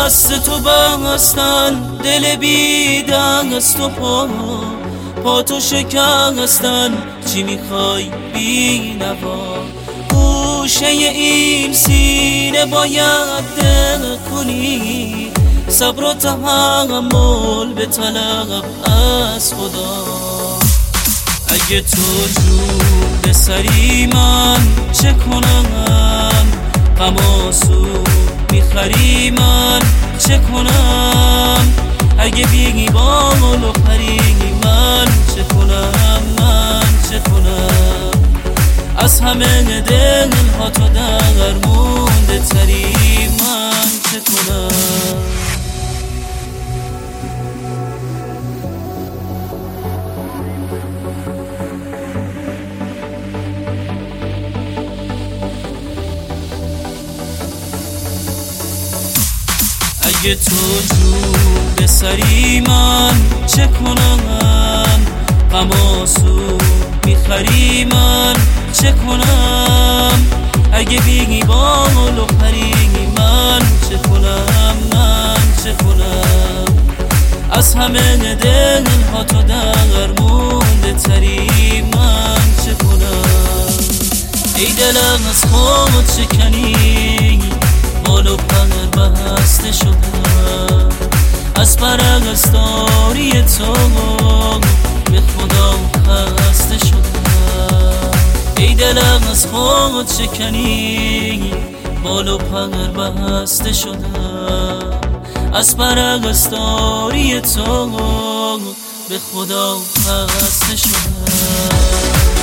دست تو بستن، دل بی دست و پا تو شکستن. چی میخوای بی نوا؟ گوشه این سینه باید دق کنی، صبر و تحمل به طلب از خدا. اگه تو جون به سری من چه کنم؟ غم و سود میخری من چه کنم؟ اگه بیگی بال و پری من چه کنم؟ من چه کنم؟ از همه دل ها تو درمونده تری من چه کنم؟ اگه تو جون به سری من چه کنم؟ غم و سود میخری من چه کنم؟ اگه بیگی بال و پری من چه کنم؟ من چه کنم؟ از همه دل ها تو درمونده تری من چه کنم؟ ای دلم از خود شکنی، بال و پر بسته شدم از پرستاری تو، به خدا خسته شدم. ای دلم از خود شکنی، بال و پر بسته شدم از پرستاری تو، به خدا خسته شدم.